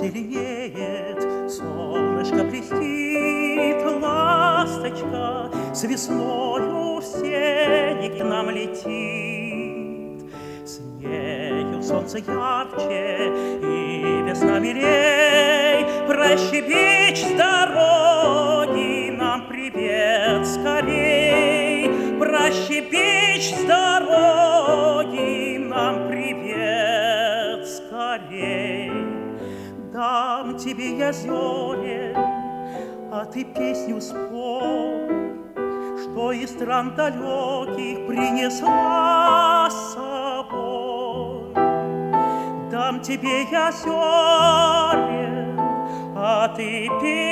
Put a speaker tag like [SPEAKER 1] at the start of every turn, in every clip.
[SPEAKER 1] зеленеет, солнышко блестит, ласточка с весною в сени к нам летит. С нею солнце ярче и весна милей, прощебечь с дороги нам привет скорей, прощебечь с дороги нам привет скорей. Дам тебе я зелень, а ты песню спой, что из стран далеких принесла с собой. Дам тебе я зелень, а ты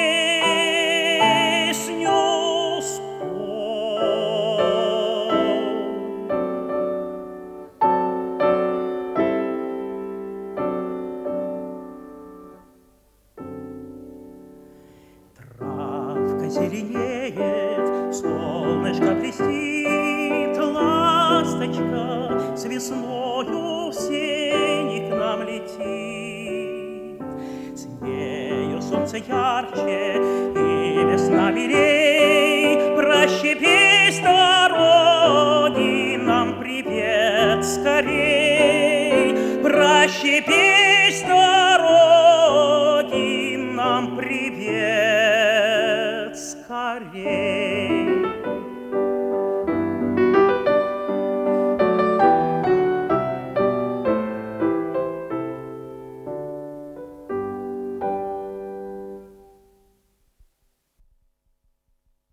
[SPEAKER 1] песню спой. Травка зеленеет, солнышко блестит, ласточка с весною в сени к нам летит. С нею солнце ярче и весна милей, прощебечь с дороги нам привет скорей, прощебечь с дороги нам привет скорей.